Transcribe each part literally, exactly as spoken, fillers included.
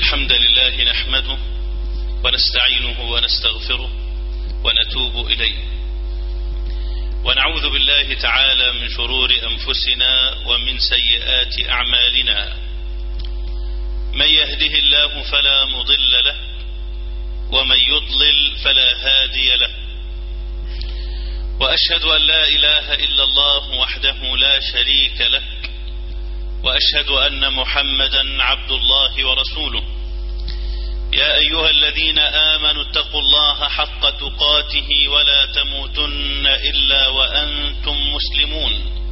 الحمد لله نحمده ونستعينه ونستغفره ونتوب إليه، ونعوذ بالله تعالى من شرور أنفسنا ومن سيئات أعمالنا. من يهده الله فلا مضل له ومن يضلل فلا هادي له، وأشهد أن لا إله إلا الله وحده لا شريك له، وأشهد أن محمدا عبد الله ورسوله. يا أيها الذين آمنوا اتقوا الله حق تقاته ولا تموتن إلا وأنتم مسلمون.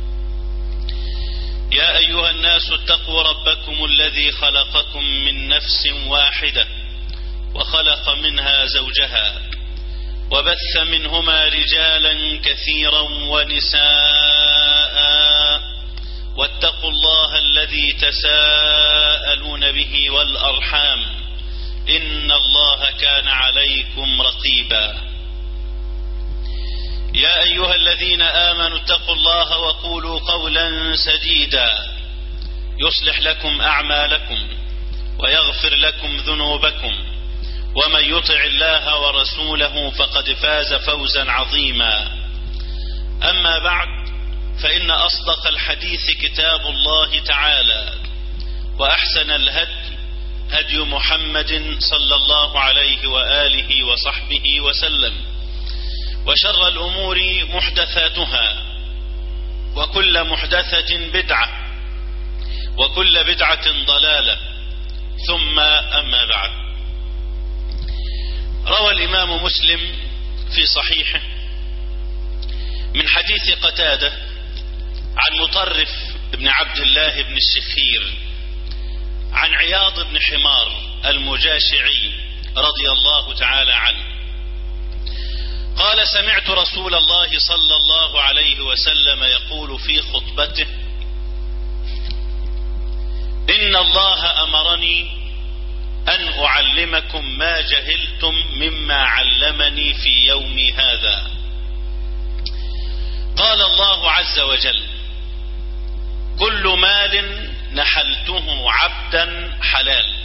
يا أيها الناس اتقوا ربكم الذي خلقكم من نفس واحدة وخلق منها زوجها وبث منهما رجالا كثيرا ونساء، واتقوا الله الذي تساءلون به والأرحام إن الله كان عليكم رقيبا. يا أيها الذين آمنوا اتقوا الله وقولوا قولا سديدا يصلح لكم أعمالكم ويغفر لكم ذنوبكم، ومن يطع الله ورسوله فقد فاز فوزا عظيما. أما بعد، فإن أصدق الحديث كتاب الله تعالى، وأحسن الهدي هدي محمد صلى الله عليه وآله وصحبه وسلم، وشر الأمور محدثاتها، وكل محدثة بدعة، وكل بدعة ضلالة، ثم أما بعد. روى الإمام مسلم في صحيحه من حديث قتادة عن مطرف بن عبد الله بن الشخير عن عياض بن حمار المجاشعي رضي الله تعالى عنه قال: سمعت رسول الله صلى الله عليه وسلم يقول في خطبته: إن الله أمرني أن أعلمكم ما جهلتم مما علمني في يومي هذا. قال الله عز وجل: كل مال نحلته عبدا حلال،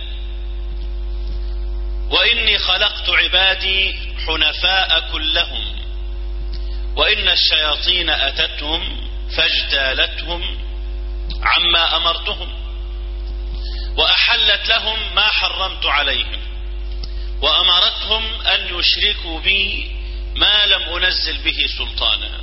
وإني خلقت عبادي حنفاء كلهم، وإن الشياطين أتتهم فاجتالتهم عما أمرتهم، وأحلت لهم ما حرمت عليهم، وأمرتهم أن يشركوا بي ما لم أنزل به سلطانا.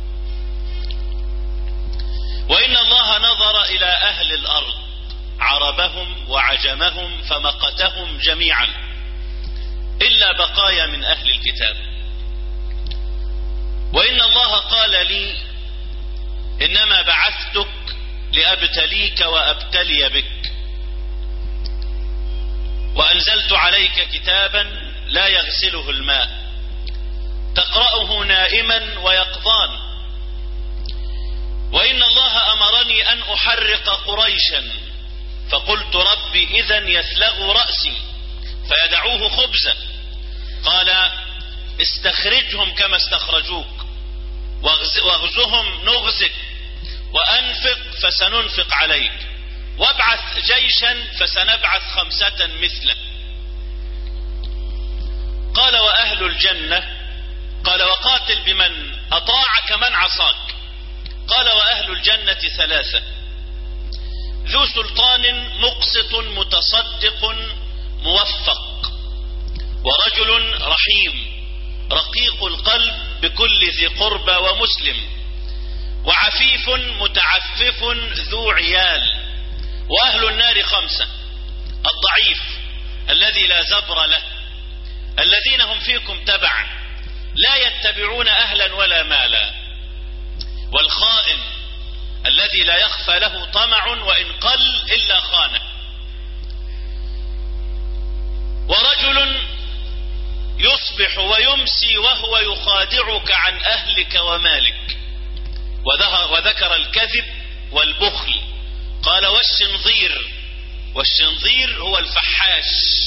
وإن الله نظر إلى أهل الأرض عربهم وعجمهم فمقتهم جميعا إلا بقايا من أهل الكتاب. وإن الله قال لي: إنما بعثتك لأبتليك وأبتلي بك، وأنزلت عليك كتابا لا يغسله الماء تقرأه نائما ويقظان. وإن الله أمرني أن أحرق قريشا، فقلت: ربي إذن يثلغ رأسي فيدعوه خبزا. قال: استخرجهم كما استخرجوك، واغزهم نغزك، وأنفق فسننفق عليك، وابعث جيشا فسنبعث خمسة مثله. قال: وأهل الجنة؟ قال: وقاتل بمن أطاعك من عصاك. قال: وأهل الجنة ثلاثة: ذو سلطان مقسط متصدق موفق، ورجل رحيم رقيق القلب بكل ذي قربى ومسلم، وعفيف متعفف ذو عيال. وأهل النار خمسة: الضعيف الذي لا زبر له، الذين هم فيكم تبعا لا يتبعون أهلا ولا مالا، والخائن الذي لا يخفى له طمع وإن قل إلا خانه، ورجل يصبح ويمسي وهو يخادعك عن أهلك ومالك. وذكر الكذب والبخل. قال: والشنظير. والشنظير هو الفحاش.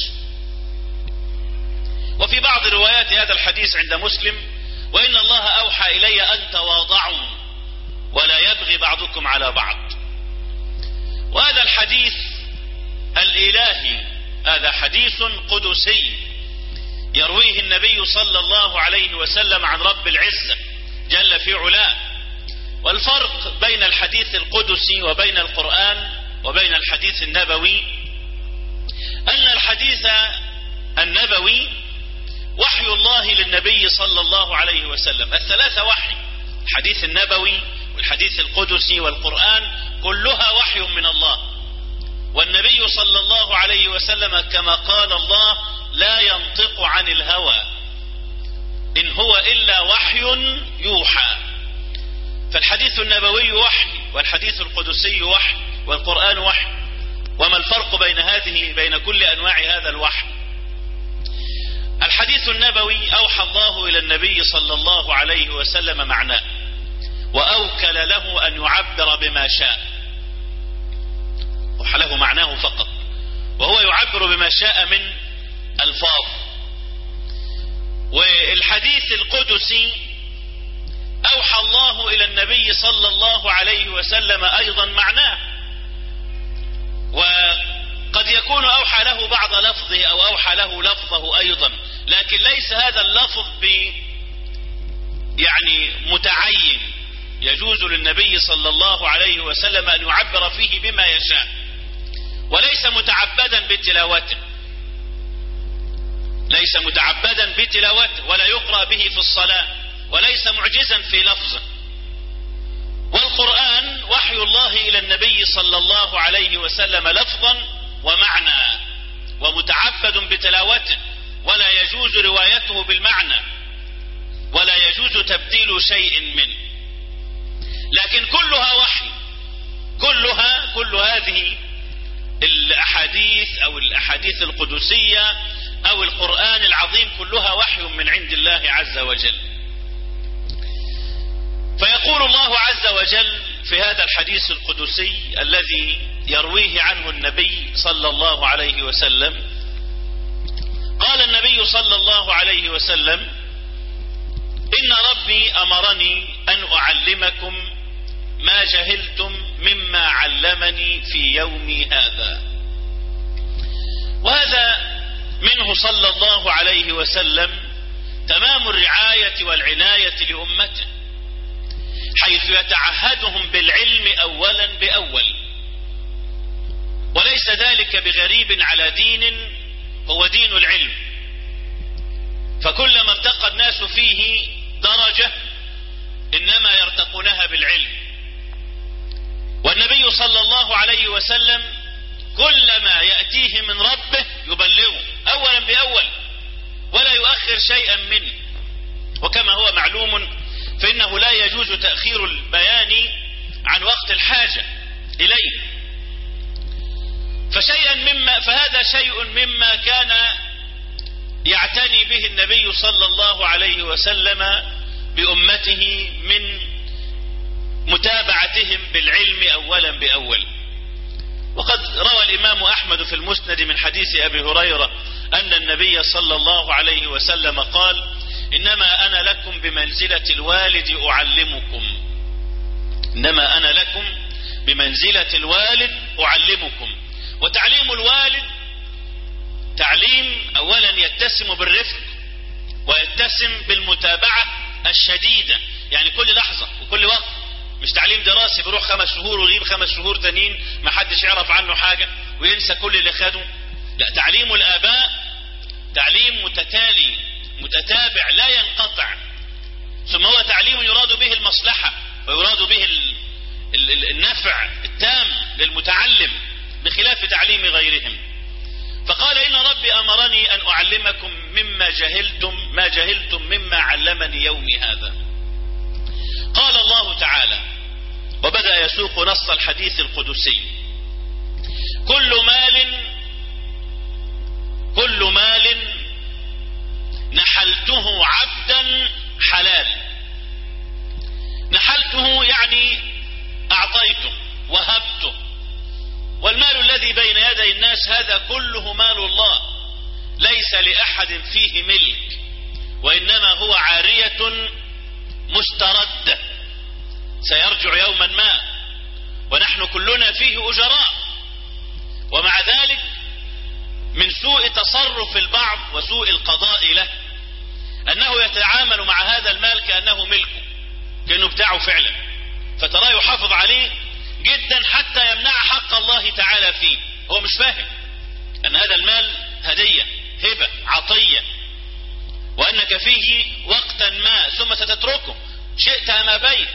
وفي بعض روايات هذا الحديث عند مسلم: وإن الله أوحى إلي أن تواضعوا ولا يبغي بعضكم على بعض. وهذا الحديث الإلهي هذا حديث قدسي يرويه النبي صلى الله عليه وسلم عن رب العزة جل في علاه. والفرق بين الحديث القدسي وبين القرآن وبين الحديث النبوي أن الحديث النبوي وحي الله للنبي صلى الله عليه وسلم، الثلاثة وحي، الحديث النبوي والحديث القدسي والقرآن كلها وحي من الله. والنبي صلى الله عليه وسلم كما قال الله لا ينطق عن الهوى إن هو إلا وحي يوحى. فالحديث النبوي وحي والحديث القدسي وحي والقرآن وحي. وما الفرق بين هذه بين كل أنواع هذا الوحي؟ الحديث النبوي أوحى الله إلى النبي صلى الله عليه وسلم معناه، وأوكل له أن يعبر بما شاء، أوحى له معناه فقط، وهو يعبر بما شاء من ألفاظ. والحديث القدسي أوحى الله إلى النبي صلى الله عليه وسلم أيضا معناه، وقد يكون أوحى له بعض لفظه أو أوحى له لفظه أيضا، لكن ليس هذا اللفظ ب يعني متعين، يجوز للنبي صلى الله عليه وسلم أن يعبر فيه بما يشاء، وليس متعبدا بتلاوته، ليس متعبدا بتلاوته ولا يقرأ به في الصلاة، وليس معجزا في لفظه. والقرآن وحي الله إلى النبي صلى الله عليه وسلم لفظا ومعنى، ومتعبد بتلاوته، ولا يجوز روايته بالمعنى، ولا يجوز تبديل شيء منه، لكن كلها وحي، كلها كل هذه الأحاديث أو الأحاديث القدسية أو القرآن العظيم كلها وحي من عند الله عز وجل. فيقول الله عز وجل في هذا الحديث القدسي الذي يرويه عنه النبي صلى الله عليه وسلم، قال النبي صلى الله عليه وسلم: إن ربي أمرني أن أعلمكم ما جهلتم مما علمني في يومي هذا. وهذا منه صلى الله عليه وسلم تمام الرعاية والعناية لأمته، حيث يتعهدهم بالعلم أولا بأول، وليس ذلك بغريب على دين هو دين العلم، فكلما ارتقى الناس فيه درجة إنما يرتقونها بالعلم. والنبي صلى الله عليه وسلم كلما يأتيه من ربه يبلغه أولا بأول ولا يؤخر شيئا منه، وكما هو معلوم فإنه لا يجوز تأخير البيان عن وقت الحاجة إليه. فشيئا مما فهذا شيء مما كان يعتني به النبي صلى الله عليه وسلم بأمته من متابعتهم بالعلم أولا بأول. وقد روى الإمام أحمد في المسند من حديث أبي هريرة أن النبي صلى الله عليه وسلم قال: إنما أنا لكم بمنزلة الوالد أعلمكم، إنما أنا لكم بمنزلة الوالد أعلمكم. وتعليم الوالد تعليم أولا يتسم بالرفق ويتسم بالمتابعة الشديدة، يعني كل لحظة وكل وقت، مش تعليم دراسي بيروح خمس شهور ويغيب خمس شهور تانيين ما حدش يعرف عنه حاجة وينسى كل اللي خده. لا، تعليم الآباء تعليم متتالي متتابع لا ينقطع، ثم هو تعليم يراد به المصلحة ويراد به النفع التام للمتعلم بخلاف تعليم غيرهم. فقال: إن ربي أمرني أن أعلمكم مما جهلتم ما جهلتم مما علمني يومي هذا. قال الله تعالى، وبدأ يسوق نص الحديث القدسي: كل مال كل مال نحلته عبدا حلال. نحلته يعني أعطيته وهبته، والمال الذي بين يدي الناس هذا كله مال الله، ليس لأحد فيه ملك، وإنما هو عارية مستردة سيرجع يوما ما، ونحن كلنا فيه أجراء. ومع ذلك من سوء تصرف البعض وسوء القضاء له أنه يتعامل مع هذا المال كأنه ملكه، كأنه بتاعه فعلا، فتراه يحافظ عليه جدا حتى يمنع حق الله تعالى فيه. هو مش فاهم أن هذا المال هدية، هبة، عطية، وأنك فيه وقتا ما ثم ستتركه شئت أم أبيت،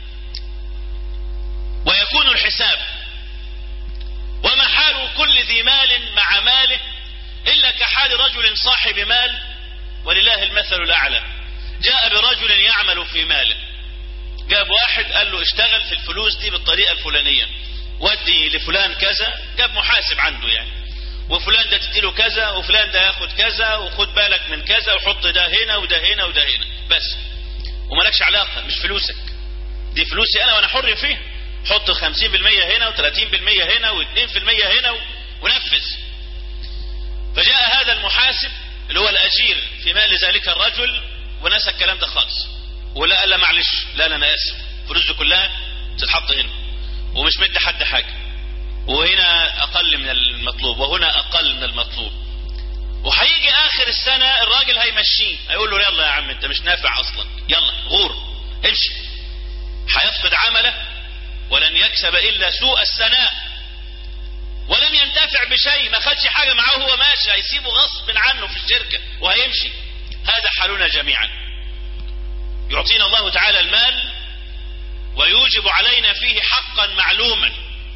ويكون الحساب. وما حال كل ذي مال مع ماله إلا كحال رجل صاحب مال ولله المثل الأعلى، جاء برجل يعمل في ماله، جاب واحد قال له اشتغل في الفلوس دي بالطريقة الفلانية، ودي لفلان كذا، جاب محاسب عنده يعني، وفلان ده تديله كذا، وفلان ده ياخد كذا، وخد بالك من كذا، وحط ده هنا وده هنا وده هنا بس، ومالكش علاقة، مش فلوسك دي، فلوسي أنا وأنا حر فيها، حط خمسين بالمية هنا وثلاثين بالمية هنا واثنين بالمية هنا ونفذ. فجاء هذا المحاسب اللي هو الأجير في مال ذلك الرجل ونسى الكلام ده خالص، ولا قال له معلش، لا لا أنا آسف، فلوسه كلها تتحط هنا، ومش مدي حد حاجة، وهنا أقل من المطلوب وهنا أقل من المطلوب. وهيجي آخر السنة الراجل هيمشيه، هيقول له يلا يا عم أنت مش نافع أصلا، يلا غور امشي. هيفقد عمله ولن يكسب إلا سوء السناء، ولم ينتفع بشيء، ما خدش حاجة معه، هو ماشي، هيسيبه غصب عنه في الشركة وهيمشي. هذا حالنا جميعا. يعطينا الله تعالى المال ويوجب علينا فيه حقا معلوما،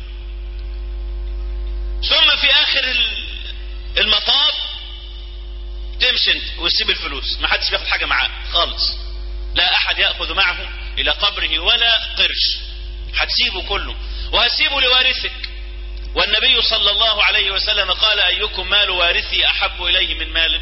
ثم في آخر المطاف تمشي انت وتسيب الفلوس، ما حدش بياخد حاجة معاه خالص، لا أحد يأخذ معه إلى قبره ولا قرش، هتسيبه كله وهتسيبه لوارثك. والنبي صلى الله عليه وسلم قال أيكم مال وارثي أحب إليه من ماله؟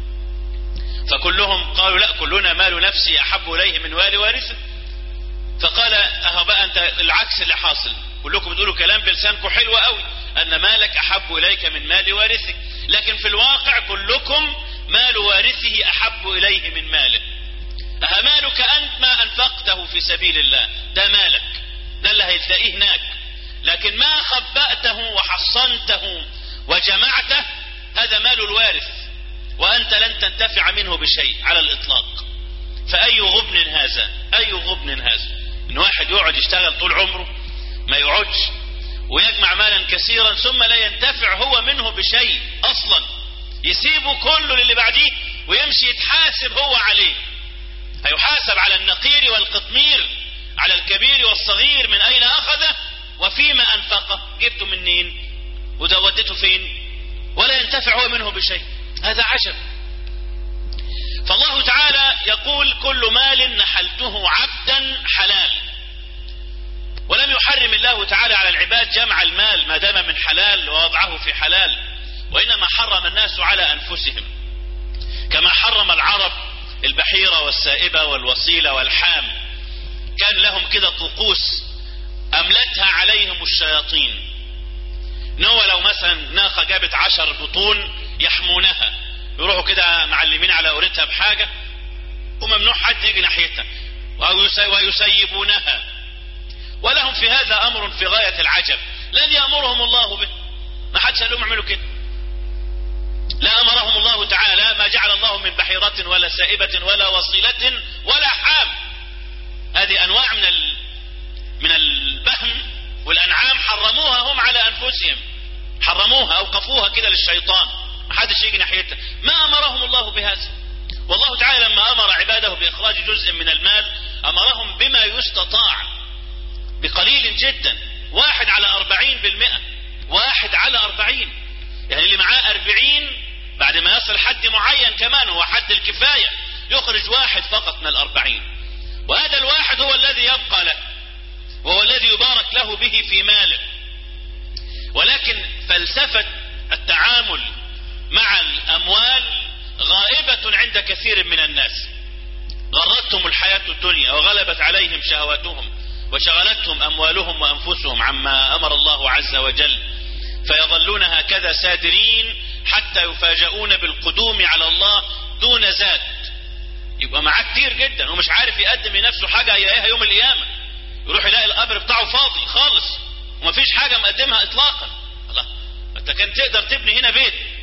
فكلهم قالوا لا، كلنا مال نفسي أحب إليه من مال وارثه. فقال أهو بقى أنت العكس اللي حاصل، كلكم بتقولوا كلام بلسانكم حلو قوي أن مالك أحب إليك من مال وارثك، لكن في الواقع كلكم مال وارثه أحب إليه من ماله. أمالك أنت ما أنفقته في سبيل الله، ده مالك، ده اللي هيتلاقيه هناك، لكن ما خبأته وحصنته وجمعته هذا مال الوارث، وأنت لن تنتفع منه بشيء على الإطلاق. فأي غبن هذا، أي غبن هذا، إن واحد يقعد يشتغل طول عمره ما يقعدش ويجمع مالا كثيرا ثم لا ينتفع هو منه بشيء أصلا، يسيبه كله للي بعديه ويمشي يتحاسب هو عليه، هيحاسب على النقير والقطمير، على الكبير والصغير، من أين أخذه وفيما أنفقه، جبته منين وده ودته فين، ولا ينتفع هو منه بشيء. هذا عجب. فالله تعالى يقول كل مال نحلته عبدا حلال، ولم يحرم الله تعالى على العباد جمع المال ما دام من حلال ووضعه في حلال، وإنما حرم الناس على أنفسهم، كما حرم العرب البحيرة والسائبة والوصيلة والحام، كان لهم كده طقوس أملتها عليهم الشياطين، نوى لو مثلا ناقة جابت عشر بطون يحمونها، يروحوا كده معلمين على قريتها بحاجة وممنوع حد يجي ناحيتها، ويسيبونها، ولهم في هذا أمر في غاية العجب لن يأمرهم الله به، ما حدش قال لهم اعملوا كده، لا أمرهم الله تعالى، ما جعل الله من بحيرة ولا سائبة ولا وصيلة ولا حام. هذه أنواع من ال... من البهم والأنعام حرموها هم على أنفسهم، حرموها أوقفوها كده للشيطان، ما حدش يجي ناحيتها، ما أمرهم الله بهذا. والله تعالى لما أمر عباده بإخراج جزء من المال أمرهم بما يستطاع بقليل جدا، واحد على أربعين بالمئة، واحد على أربعين، يعني اللي معاه أربعين بعد ما يصل حد معين كمان هو حد الكفاية يخرج واحد فقط من الأربعين، وهذا الواحد هو الذي يبقى له وهو الذي يبارك له به في ماله. ولكن فلسفة التعامل مع الأموال غائبة عند كثير من الناس، غرتهم الحياة الدنيا وغلبت عليهم شهواتهم وشغلتهم أموالهم وأنفسهم عما أمر الله عز وجل، فيظلون هكذا سادرين حتى يفاجؤون بالقدوم على الله دون زاد. يبقى معاه كتير جدا ومش عارف يقدم لنفسه حاجة يلاقيها يوم القيامة، يروح يلاقي القبر بتاعه فاضي خالص ومفيش حاجة مقدمها اطلاقا. الله، انت كان تقدر تبني هنا بيت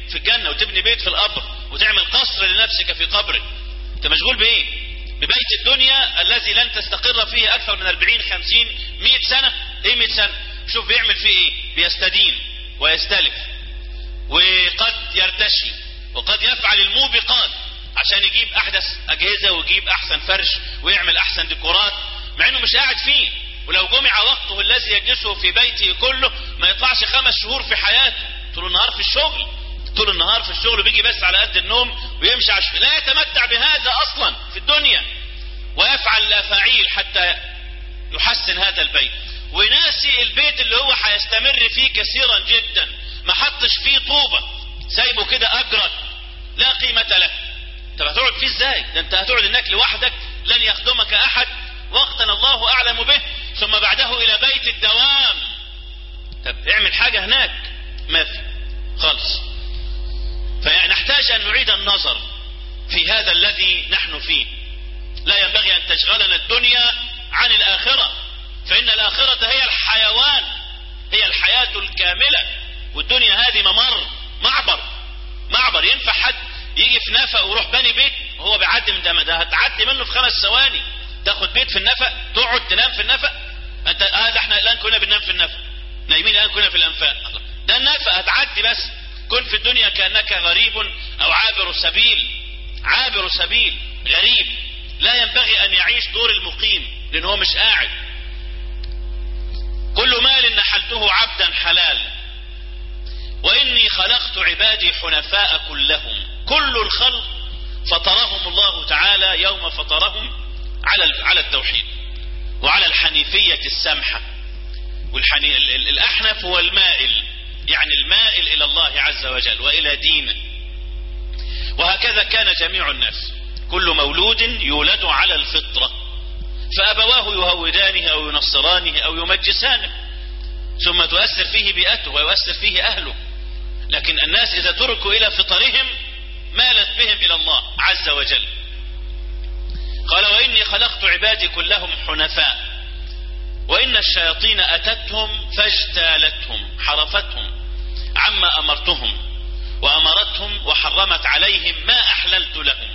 في الجنة وتبني بيت في القبر وتعمل قصر لنفسك في قبرك. انت مشغول بايه؟ ببيت الدنيا الذي لن تستقر فيه اكثر من أربعين خمسين مئة سنة. ايه مئة سنة؟ شوف بيعمل فيه ايه، بيستدين ويستلف وقد يرتشي وقد يفعل الموبقات عشان يجيب احدث اجهزة ويجيب احسن فرش ويعمل احسن ديكورات، مع انه مش قاعد فيه. ولو جمع وقته الذي يجلسه في بيته كله ما يطلعش خمس شهور في حياته، طول النهار في الشغل طول النهار في الشغل وبيجي بس على قد النوم ويمشي عش... لا يتمتع بهذا اصلا في الدنيا، ويفعل الافاعيل حتى يحسن هذا البيت، ويناسي البيت اللي هو هيستمر فيه كثيرا جدا، ما حطش فيه طوبة، سايبه كده اجرد لا قيمة له. انت هتقعد فيه ازاي؟ ده انت هتقعد هناك لوحدك، لن يخدمك احد وقتا الله اعلم به، ثم بعده الى بيت الدوام. طب اعمل حاجة هناك، ما في خالص. فنحتاج ان نعيد النظر في هذا الذي نحن فيه. لا ينبغي ان تشغلنا الدنيا عن الاخرة، فان الاخرة هي الحيوان، هي الحياة الكاملة، والدنيا هذه ممر، معبر معبر. ينفع حد يجي في نفق ويروح بني بيت وهو بيعدي من ده؟ ده هتعدي منه في خمس ثواني، تاخد بيت في النفق تقعد تنام في النفق. انت هذا آه احنا الان كنا بننام في النفق، نايمين الان كنا في الانفاق. ده النفق هتعدي بس. كن في الدنيا كأنك غريب او عابر سبيل، عابر سبيل غريب، لا ينبغي ان يعيش دور المقيم لان هو مش قاعد. كل مال نحلته عبدا حلال، واني خلقت عبادي حنفاء كلهم. كل الخلق فطرهم الله تعالى يوم فطرهم على على التوحيد وعلى الحنيفية السمحة. والحني الأحنف هو المائل، يعني المائل إلى الله عز وجل وإلى دينه. وهكذا كان جميع الناس، كل مولود يولد على الفطرة، فأبواه يهودانه أو ينصرانه أو يمجسانه، ثم تؤثر فيه بيئته ويؤثر فيه أهله. لكن الناس إذا تركوا إلى فطرهم مالت بهم إلى الله عز وجل. قال وإني خلقت عبادي كلهم حنفاء، وإن الشياطين أتتهم فاجتالتهم، حرفتهم عما أمرتهم وأمرتهم وحرمت عليهم ما أحللت لهم،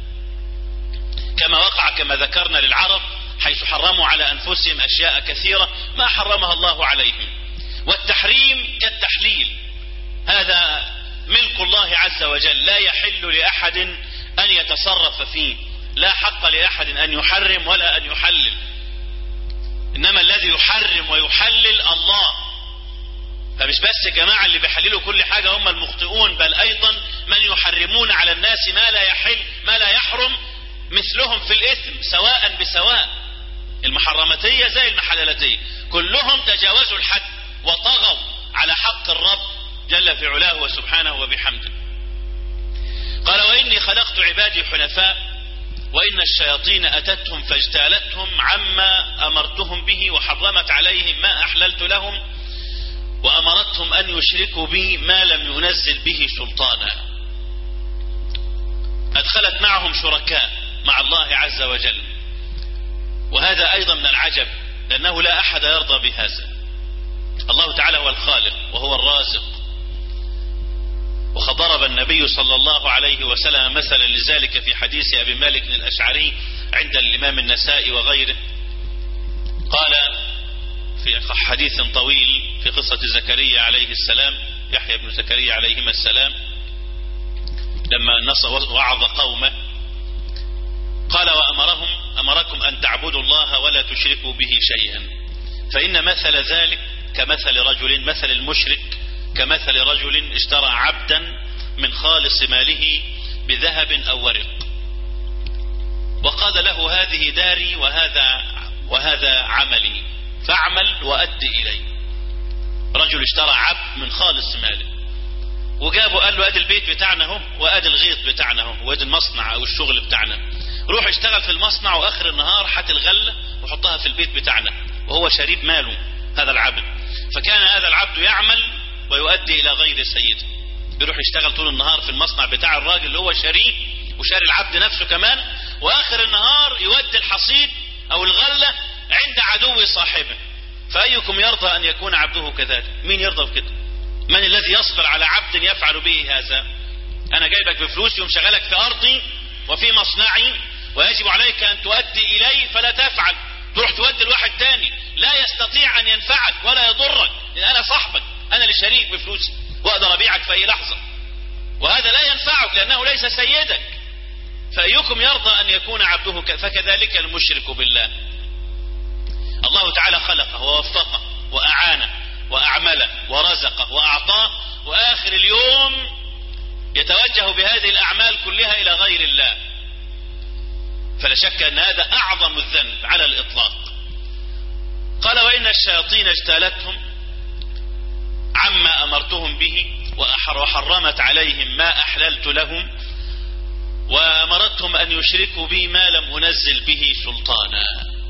كما وقع كما ذكرنا للعرب حيث حرموا على أنفسهم أشياء كثيرة ما حرمها الله عليهم. والتحريم كالتحليل، هذا ملك الله عز وجل، لا يحل لأحد أن يتصرف فيه، لا حق لأحد أن يحرم ولا أن يحلل، إنما الذي يحرم ويحلل الله. فمش بس يا جماعة اللي بيحللوا كل حاجة هم المخطئون، بل أيضا من يحرمون على الناس ما لا يحل ما لا يحرم مثلهم في الإثم سواء بسواء. المحرمتية زي المحللتية، كلهم تجاوزوا الحد وطغوا على حق الرب جل في علاه وسبحانه وبحمده. قال وإني خلقت عبادي حنفاء، وإن الشياطين أتتهم فاجتالتهم عما أمرتهم به وحرمت عليهم ما أحللت لهم وأمرتهم أن يشركوا بي ما لم ينزل به سلطانا. أدخلت معهم شركاء مع الله عز وجل، وهذا أيضا من العجب لأنه لا أحد يرضى بهذا. الله تعالى هو الخالق وهو الرازق، وقد ضرب النبي صلى الله عليه وسلم مثلا لذلك في حديث أبي مالك الأشعري عند الإمام النسائي وغيره. قال في حديث طويل في قصة زكريا عليه السلام، يحيى بن زكريا عليهما السلام، لما وعظ قومه قال وأمرهم أمركم أن تعبدوا الله ولا تشركوا به شيئا، فإن مثل ذلك كمثل رجل، مثل المشرك كمثل رجل اشترى عبدا من خالص ماله بذهب أو ورق، وقال له هذه داري وهذا وهذا عملي فاعمل وأد إلي. رجل اشترى عبد من خالص ماله وجابه قال له ادي البيت بتاعنا اهو، وادي الغيط بتاعنا اهو، وادي المصنع او الشغل بتاعنا، روح اشتغل في المصنع واخر النهار حط الغله وحطها في البيت بتاعنا، وهو شريب ماله هذا العبد. فكان هذا العبد يعمل ويؤدي الى غير سيده، بيروح يشتغل طول النهار في المصنع بتاع الراجل اللي هو شريه وشاري العبد نفسه كمان، واخر النهار يودي الحصيد او الغله عند عدو صاحبه. فايكم يرضى ان يكون عبده كذلك؟ مين يرضى بكده؟ من الذي يصبر على عبد يفعل به هذا؟ انا جايبك بفلوسي ومشغلك في ارضي وفي مصنعي ويجب عليك ان تؤدي الي فلا تفعل، تروح تودي لواحد تاني لا يستطيع ان ينفعك ولا يضرك، لان انا صاحبك، انا اللي شريك بفلوسي واقدر ابيعك في اي لحظة، وهذا لا ينفعك لانه ليس سيدك. فايكم يرضى ان يكون عبده؟ فكذلك المشرك بالله. الله تعالى خلقه ووفقه واعانه واعمله ورزقه واعطاه، واخر اليوم يتوجه بهذه الاعمال كلها الى غير الله. فلا شك ان هذا اعظم الذنب على الاطلاق. قال وان الشياطين اجتالتهم عما امرتهم به وحرمت عليهم ما احللت لهم وامرتهم ان يشركوا بي ما لم انزل به سلطانا.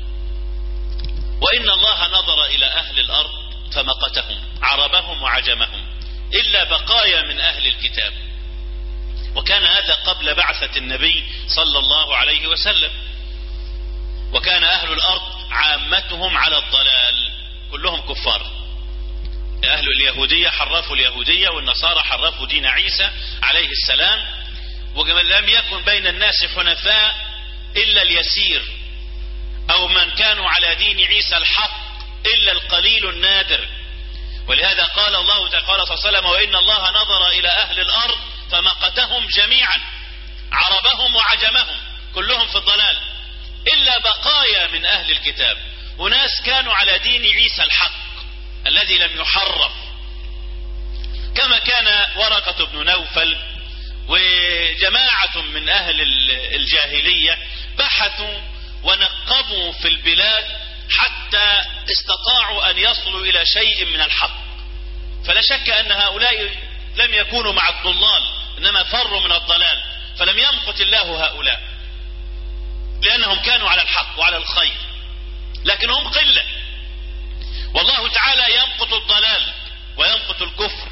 وان الله نظر الى اهل الارض فمقتهم عربهم وعجمهم الا بقايا من اهل الكتاب. وكان هذا قبل بعثة النبي صلى الله عليه وسلم. وكان اهل الارض عامتهم على الضلال، كلهم كفار. اهل اليهودية حرفوا اليهودية، والنصارى حرفوا دين عيسى عليه السلام. ولم يكن بين الناس حنفاء الا اليسير، او من كانوا على دين عيسى الحق الا القليل النادر. ولهذا قال الله تعالى صلى الله عليه وسلم وان الله نظر الى اهل الارض فمقتهم جميعا عربهم وعجمهم كلهم في الضلال الا بقايا من اهل الكتاب، وناس كانوا على دين عيسى الحق الذي لم يحرف، كما كان ورقة بن نوفل وجماعة من اهل الجاهلية بحثوا ونقبوا في البلاد حتى استطاعوا ان يصلوا الى شيء من الحق. فلا شك ان هؤلاء لم يكونوا مع الضلال، انما فروا من الضلال، فلم يمقت الله هؤلاء لانهم كانوا على الحق وعلى الخير، لكن هم قلة. والله تعالى يمقت الضلال ويمقت الكفر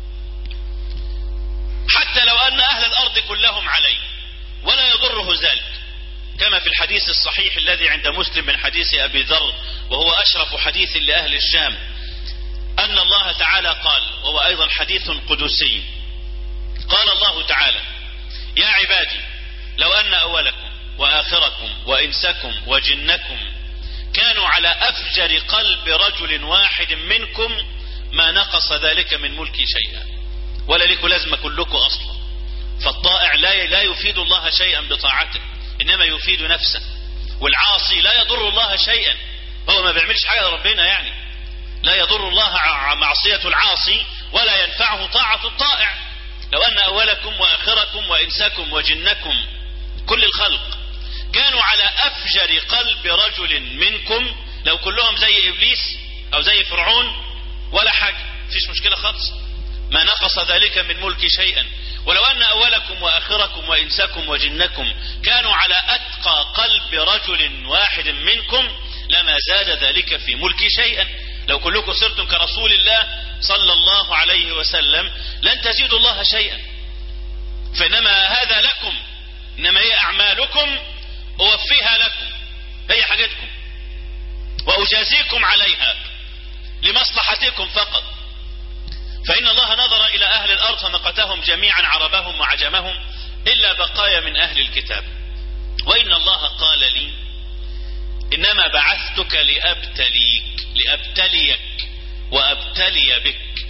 حتى لو ان اهل الارض كلهم عليه ولا يضره ذلك، كما في الحديث الصحيح الذي عند مسلم من حديث ابي ذر وهو اشرف حديث لاهل الشام، ان الله تعالى قال، وهو ايضا حديث قدسي، قال الله تعالى يا عبادي لو ان اولكم واخركم وانسكم وجنكم كانوا على افجر قلب رجل واحد منكم ما نقص ذلك من ملكي شيئا. ولا لكم لازمة كلكم اصلا، فالطائع لا لا يفيد الله شيئا بطاعته، انما يفيد نفسه، والعاصي لا يضر الله شيئا، هو ما بيعملش حاجة لربنا، يعني لا يضر الله معصية العاصي ولا ينفعه طاعة الطائع. لو ان اولكم واخركم وانسكم وجنكم كل الخلق كانوا على افجر قلب رجل منكم، لو كلهم زي ابليس او زي فرعون ولا حاجة، مفيش مشكلة خالص، ما نقص ذلك من ملك شيئا. ولو ان اولكم واخركم وانسكم وجنكم كانوا على اتقى قلب رجل واحد منكم لما زاد ذلك في ملك شيئا. لو كلكم صرتم كرسول الله صلى الله عليه وسلم لن تزيدوا الله شيئا، فانما هذا لكم، انما هي اعمالكم اوفيها لكم، هي حاجتكم واجازيكم عليها لمصلحتكم فقط. فان الله نظر الى اهل الارض فمقتهم جميعا عربهم وعجمهم الا بقايا من اهل الكتاب. وان الله قال لي انما بعثتك لابتليك لابتليك وابتلي بك.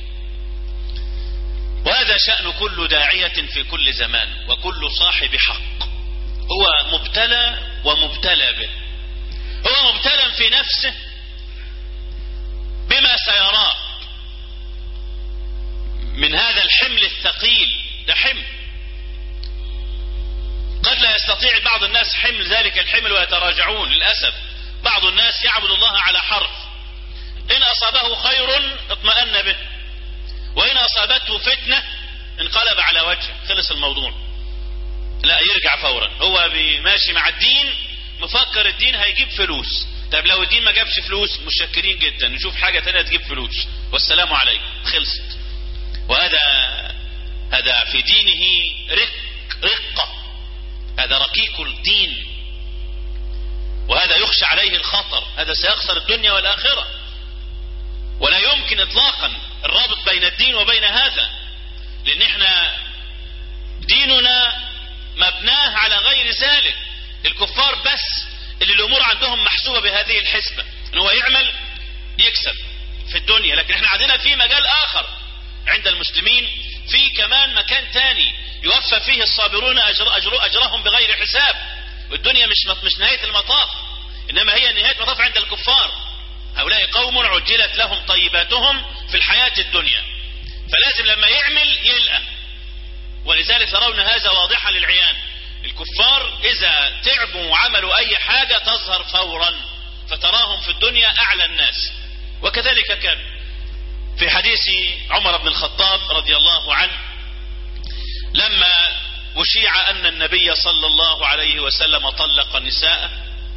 وهذا شأن كل داعية في كل زمان وكل صاحب حق، هو مبتلى ومبتلى به. هو مبتلى في نفسه بما سيراه من هذا الحمل الثقيل، ده حمل قد لا يستطيع بعض الناس حمل ذلك الحمل ويتراجعون للأسف. بعض الناس يعبد الله على حرف، إن أصابه خير اطمأن به، وإن أصابته فتنة انقلب على وجهه، خلص الموضوع، لا يرجع فورا. هو ماشي مع الدين مفكر الدين هيجيب فلوس، طيب لو الدين ما جابش فلوس مشكرين جدا، نشوف حاجة تانية تجيب فلوس والسلام عليكم، خلصت. وهذا هذا في دينه رق رقة، هذا رقيق الدين، وهذا يخشى عليه الخطر، هذا سيخسر الدنيا والآخرة. ولا يمكن إطلاقا الرابط بين الدين وبين هذا، لان احنا ديننا مبناه على غير ذلك. الكفار بس اللي الامور عندهم محسوبة بهذه الحسبة، ان هو يعمل يكسب في الدنيا، لكن احنا عندنا في مجال اخر عند المسلمين، في كمان مكان تاني يوفى فيه الصابرون أجر أجر أجرهم بغير حساب. والدنيا مش مش نهاية المطاف، إنما هي نهاية المطاف عند الكفار. هؤلاء قوم عجلت لهم طيباتهم في الحياة الدنيا، فلازم لما يعمل يلقى. ولذلك ترون هذا واضحا للعيان. الكفار إذا تعبوا وعملوا أي حاجة تظهر فورا، فتراهم في الدنيا أعلى الناس. وكذلك كان في حديث عمر بن الخطاب رضي الله عنه لما أشيع أن النبي صلى الله عليه وسلم طلق نساءه،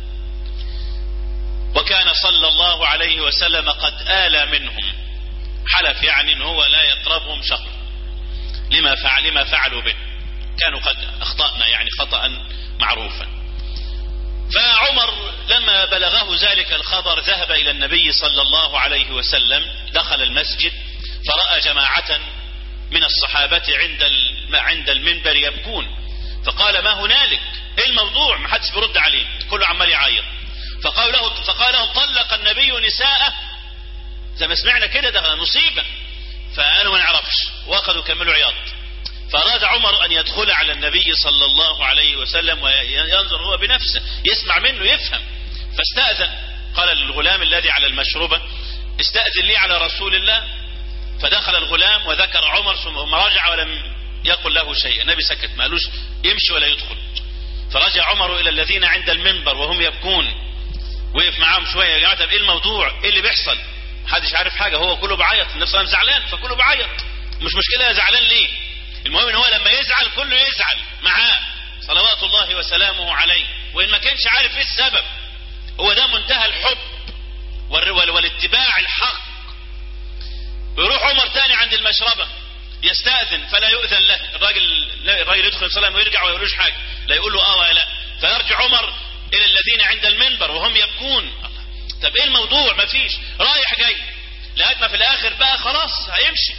وكان صلى الله عليه وسلم قد آلى منهم، حلف يعني ان هو لا يقربهم شهر لما فعل لما فعلوا به، كانوا قد أخطأنا يعني خطأ معروفا. فعمر لما بلغه ذلك الخبر ذهب إلى النبي صلى الله عليه وسلم، دخل المسجد فرأى جماعة من الصحابة عند عند المنبر يبكون، فقال ما هنالك؟ ايه الموضوع؟ ما حدش بيرد عليه، كله عمال يعيط. فقال له فقال لهم طلق النبي نساءه، زي ما سمعنا كده ده مصيبة. فقالوا ما نعرفش، واخذوا كملوا عياط. فأراد عمر أن يدخل على النبي صلى الله عليه وسلم وينظر هو بنفسه، يسمع منه يفهم. فاستأذن، قال للغلام الذي على المشربة استأذن لي على رسول الله. فدخل الغلام وذكر عمر ثم رجع ولم يقل له شيء. النبي سكت، ما قالوش يمشي ولا يدخل. فرجع عمر إلى الذين عند المنبر وهم يبكون، وقف معاهم شوية، يا جماعة طب ايه الموضوع؟ ايه اللي بيحصل؟ محدش عارف حاجة، هو كله بعيط، النبي صلى الله عليه وسلم زعلان فكله بعيط، مش مشكلة زعلان ليه؟ المهم ان هو لما يزعل كله يزعل معاه صلوات الله وسلامه عليه، وان ما كانش عارف ايه السبب. هو ده منتهى الحب والاتباع الحق. ويروح عمر تاني عند المشربة يستأذن فلا يؤذن له، الراجل الراجل يدخل الصلاة ويرجع وما يقولوش حاجة، لا يقول له اه ولا لا. فيرجع عمر الى الذين عند المنبر وهم يبكون، طب ايه الموضوع؟ ما فيش، رايح جاي لغايه ما في الاخر بقى خلاص هيمشي.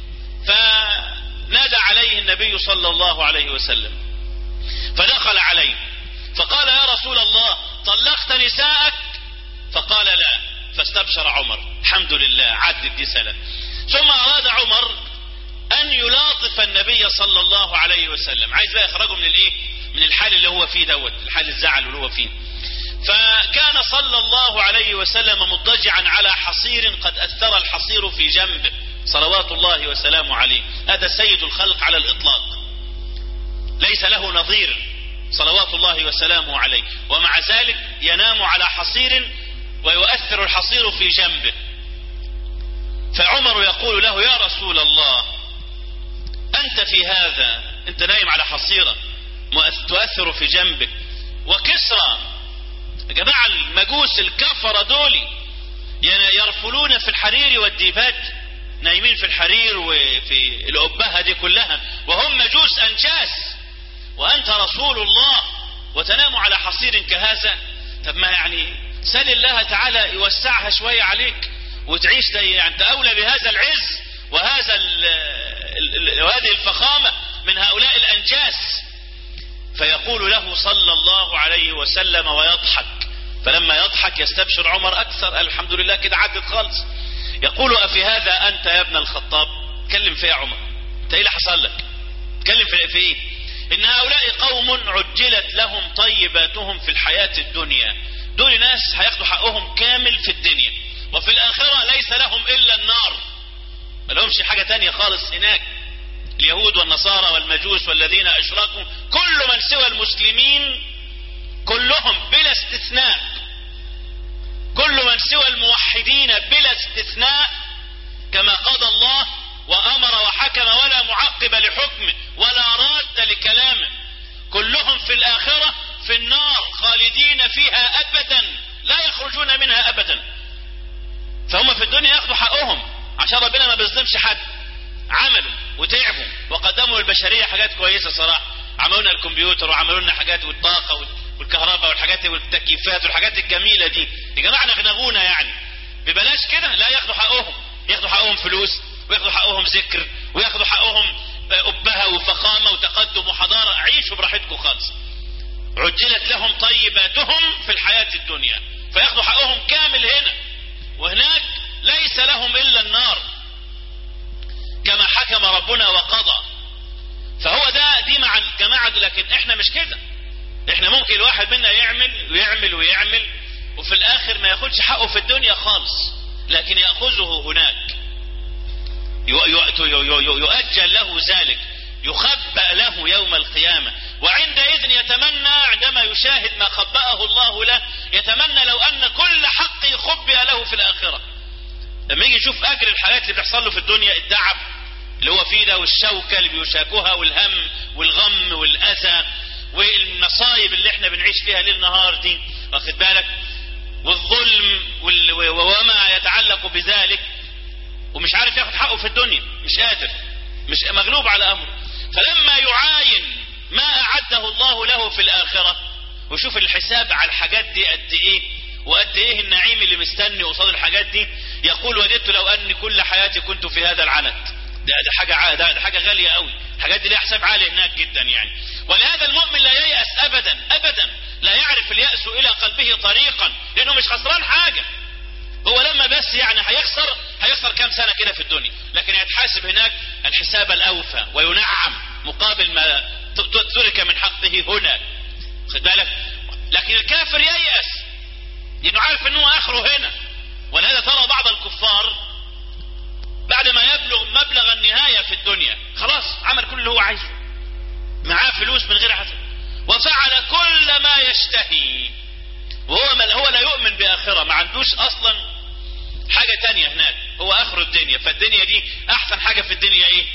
فنادى عليه النبي صلى الله عليه وسلم، فدخل عليه فقال يا رسول الله طلقت نساءك؟ فقال لا. فاستبشر عمر، الحمد لله عدت دي سنة. ثم أراد عمر أن يلاطف النبي صلى الله عليه وسلم، عايز بقى يخرجه من الايه؟ من الحال اللي هو فيه دوت، الحال الزعل اللي هو فيه. فكان صلى الله عليه وسلم مضطجعا على حصير قد أثر الحصير في جنبه صلوات الله وسلامه عليه. هذا سيد الخلق على الإطلاق، ليس له نظير صلوات الله وسلامه عليه، ومع ذلك ينام على حصير ويؤثر الحصير في جنبه. فعمر يقول له يا رسول الله أنت في هذا، أنت نايم على حصيرة تؤثر في جنبك، وكسرى يا جماعة المجوس الكفرة دول يرفلون في الحرير والديباج، نايمين في الحرير وفي الأبهة دي كلها، وهم مجوس أنجاس، وأنت رسول الله وتنام على حصير كهذا. طب ما يعني سل الله تعالى يوسعها شوية عليك وتعيش، أنت أولى بهذا العز وهذا ال ال وهذه الفخامة من هؤلاء الأنجاس. فيقول له صلى الله عليه وسلم ويضحك، فلما يضحك يستبشر عمر أكثر، الحمد لله كده عدت خالص. يقول أفي هذا أنت يا ابن الخطاب؟ تكلم في يا عمر، انت ايه اللي حصل لك؟ تكلم في ايه؟ إن هؤلاء قوم عجلت لهم طيباتهم في الحياة الدنيا، دول ناس هياخدوا حقهم كامل في الدنيا، وفي الآخرة ليس لهم إلا النار، ما لهمش حاجة تانية خالص هناك. اليهود والنصارى والمجوس والذين أشركوا، كل من سوى المسلمين كلهم بلا استثناء، كل من سوى الموحدين بلا استثناء، كما قضى الله وأمر وحكم ولا معقب لحكمه ولا راد لكلامه، كلهم في الآخرة في النار خالدين فيها أبدا لا يخرجون منها أبدا. فهم في الدنيا ياخدوا حقهم عشان ربنا ما بيظلمش حد، عملوا وتعبوا وقدموا للبشرية حاجات كويسة صراحة، عملوا لنا الكمبيوتر وعملوا لنا حاجات والطاقة والكهرباء والحاجات والتكييفات والحاجات الجميلة دي. يا جماعة نغنغونا يعني ببلاش كده، لا ياخدوا حقهم، ياخدوا حقهم فلوس وياخدوا حقهم ذكر وياخدوا حقهم أبهة وفخامة وتقدم وحضارة. عيشوا براحتكم خالص. عجلت لهم طيباتهم في الحياة الدنيا فياخدوا حقهم كامل هنا، وهناك ليس لهم إلا النار كما حكم ربنا وقضى. فهو ده دي مع الجماعة، لكن احنا مش كده. احنا ممكن الواحد منا يعمل ويعمل ويعمل وفي الاخر ما ياخدش حقه في الدنيا خالص، لكن يأخذه هناك، يؤجل له ذلك، يخبأ له يوم القيامة. وعندئذ يتمنى، عندما يشاهد ما خبأه الله له، يتمنى لو أن كل حق خبئ له في الآخرة. لما يجي يشوف أجر الحياة اللي بيحصل له في الدنيا، التعب اللي هو فيه ده والشوكة اللي بيشاكوها والهم والغم والأذى والمصايب اللي احنا بنعيش فيها ليل نهار دي، واخد بالك، والظلم وما يتعلق بذلك، ومش عارف ياخد حقه في الدنيا، مش قادر، مش مغلوب على أمره. فلما يعاين ما أعده الله له في الآخرة وشوف الحساب على الحاجات دي قد إيه وقد إيه النعيم اللي مستني قصاد الحاجات دي، يقول وددت لو أني كل حياتي كنت في هذا العنت. ده, ده حاجة ده, ده حاجة غالية قوي. الحاجات دي ليها حساب عالي هناك جدا يعني. ولهذا المؤمن لا ييأس أبدا أبدا، لا يعرف اليأس إلى قلبه طريقا، لأنه مش خسران حاجة. هو لما بس يعني هيخسر هيخسر كام سنة كده في الدنيا، لكن يتحاسب هناك الحساب الأوفى وينعم مقابل ما ترك من حقه هنا، خد بالك. لكن الكافر ييأس لأنه عارف أنه آخره هنا. ولهذا ترى بعض الكفار بعد ما يبلغ مبلغ النهاية في الدنيا خلاص عمل كل اللي هو عايزه، معاه فلوس من غير حساب، وفعل كل ما يشتهي، وهو ما هو لا يؤمن بآخرة، ما عندوش أصلا حاجة تانية هناك، هو آخر الدنيا. فالدنيا دي أحسن حاجة في الدنيا إيه؟